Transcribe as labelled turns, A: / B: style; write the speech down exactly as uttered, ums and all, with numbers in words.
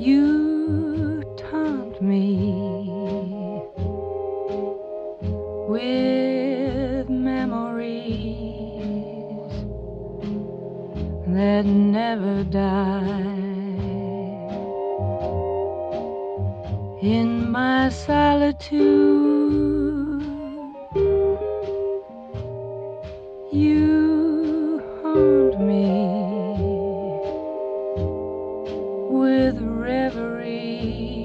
A: You taunt me with memories that never die. In my solitude, you haunt me with reverie